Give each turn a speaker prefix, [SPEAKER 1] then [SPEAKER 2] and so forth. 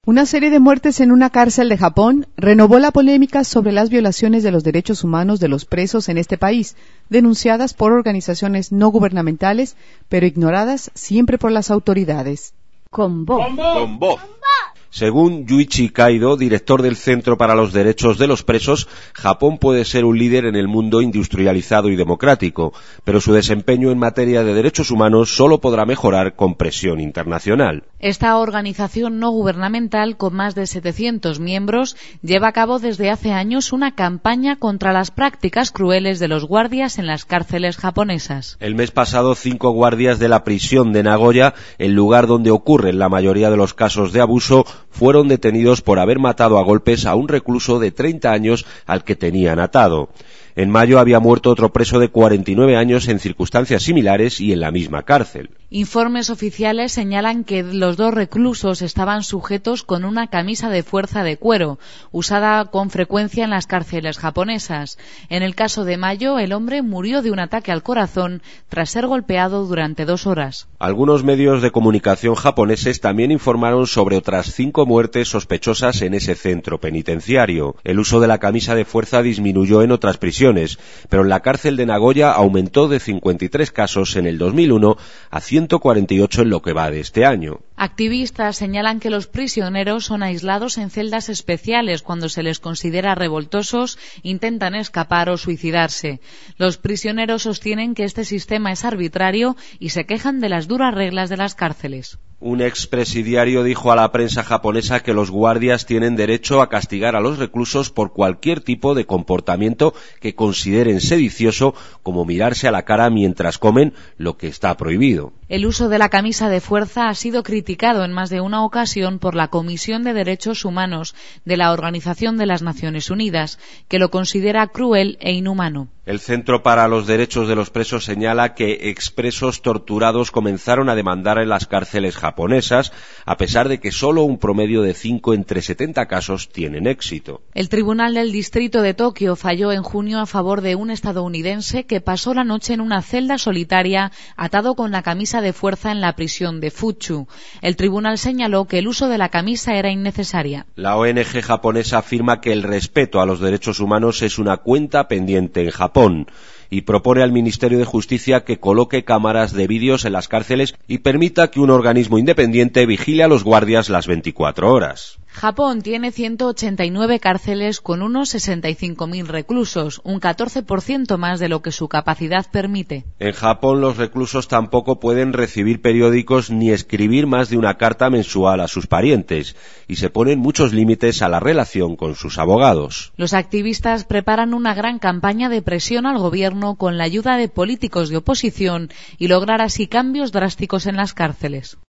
[SPEAKER 1] Una serie de muertes en una cárcel de Japón renovó la polémica sobre las violaciones de los derechos humanos de los presos en este país, denunciadas por organizaciones no gubernamentales, pero ignoradas siempre por las autoridades.
[SPEAKER 2] Con voz.
[SPEAKER 3] Según Yuichi Kaido, director del Centro para los Derechos de los Presos, Japón puede ser un líder en el mundo industrializado y democrático, pero su desempeño en materia de derechos humanos solo podrá mejorar con presión internacional.
[SPEAKER 2] Esta organización no gubernamental, con más de 700 miembros, lleva a cabo desde hace años una campaña contra las prácticas crueles de los guardias en las cárceles japonesas.
[SPEAKER 3] El mes pasado, 5 guardias de la prisión de Nagoya, el lugar donde ocurren la mayoría de los casos de abuso, fueron detenidos por haber matado a golpes a un recluso de 30 años al que tenían atado. En mayo había muerto otro preso de 49 años en circunstancias similares y en la misma cárcel.
[SPEAKER 2] Informes oficiales señalan que los dos reclusos estaban sujetos con una camisa de fuerza de cuero, usada con frecuencia en las cárceles japonesas. En el caso de Mayo, el hombre murió de un ataque al corazón tras ser golpeado durante 2 horas.
[SPEAKER 3] Algunos medios de comunicación japoneses también informaron sobre otras 5 muertes sospechosas en ese centro penitenciario. El uso de la camisa de fuerza disminuyó en otras prisiones, pero en la cárcel de Nagoya aumentó de 53 casos en el 2001 a 148 en lo que va de este año.
[SPEAKER 2] Activistas señalan que los prisioneros son aislados en celdas especiales cuando se les considera revoltosos, intentan escapar o suicidarse. Los prisioneros sostienen que este sistema es arbitrario y se quejan de las duras reglas de las cárceles.
[SPEAKER 3] Un expresidiario dijo a la prensa japonesa que los guardias tienen derecho a castigar a los reclusos por cualquier tipo de comportamiento que consideren sedicioso, como mirarse a la cara mientras comen, lo que está prohibido.
[SPEAKER 2] El uso de la camisa de fuerza ha sido criticado en más de una ocasión por la Comisión de Derechos Humanos de la Organización de las Naciones Unidas, que lo considera cruel e inhumano.
[SPEAKER 3] El Centro para los Derechos de los Presos señala que expresos torturados comenzaron a demandar en las cárceles japonesas, a pesar de que solo un promedio de 5 entre 70 casos tienen éxito.
[SPEAKER 2] El Tribunal del Distrito de Tokio falló en junio a favor de un estadounidense que pasó la noche en una celda solitaria atado con la camisa de fuerza en la prisión de Fuchu. El tribunal señaló que el uso de la camisa era innecesaria.
[SPEAKER 3] La ONG japonesa afirma que el respeto a los derechos humanos es una cuenta pendiente en Japón y propone al Ministerio de Justicia que coloque cámaras de vídeos en las cárceles y permita que un organismo independiente vigile a los guardias las 24 horas.
[SPEAKER 2] Japón tiene 189 cárceles con unos 65.000 reclusos, un 14% más de lo que su capacidad permite.
[SPEAKER 3] En Japón los reclusos tampoco pueden recibir periódicos ni escribir más de una carta mensual a sus parientes y se ponen muchos límites a la relación con sus abogados.
[SPEAKER 2] Los activistas preparan una gran campaña de presión al gobierno con la ayuda de políticos de oposición y lograr así cambios drásticos en las cárceles.